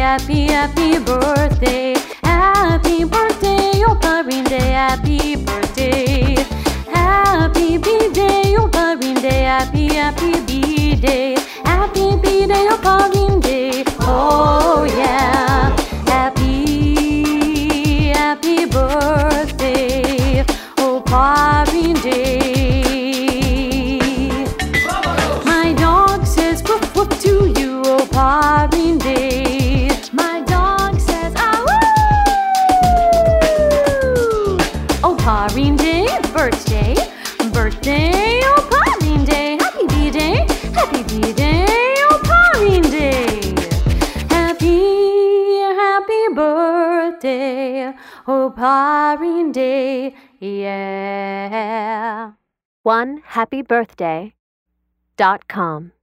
happy, happy birthday. Happy birthday, oh Parinde, happy birthday. Happy B-Day, oh Parinde, happy, happy B-Day. Happy B-Day, oh Parinde, oh yeah. Happy, happy birthday, oh Parinde. My dog says woof woof to you, oh Parinde. My dog says ah woo. Oh Parinde, birthday, birthday, oh Parinde. Happy B-Day, happy B-Day, oh Parinde. Happy, happy birthday, oh Parinde, yeah. OneHappyBirthday.com